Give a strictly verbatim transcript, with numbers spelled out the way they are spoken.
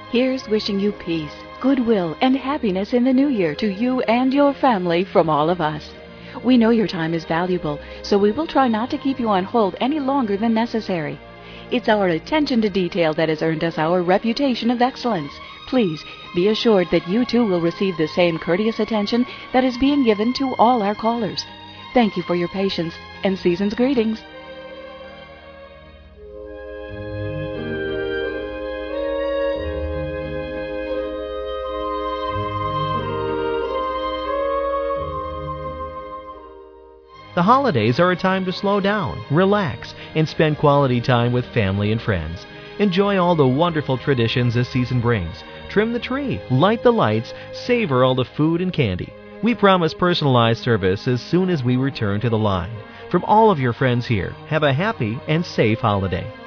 Here's wishing you peace, goodwill, and happiness in the new year to you and your family from all of us. We know your time is valuable, so we will try not to keep you on hold any longer than necessary. It's our attention to detail that has earned us our reputation of excellence. Please be assured that you too will receive the same courteous attention that is being given to all our callers. Thank you for your patience and season's greetings. The holidays are a time to slow down, relax, and spend quality time with family and friends. Enjoy all the wonderful traditions this season brings. Trim the tree, light the lights, savor all the food and candy. We promise personalized service as soon as we return to the line. From all of your friends here, have a happy and safe holiday.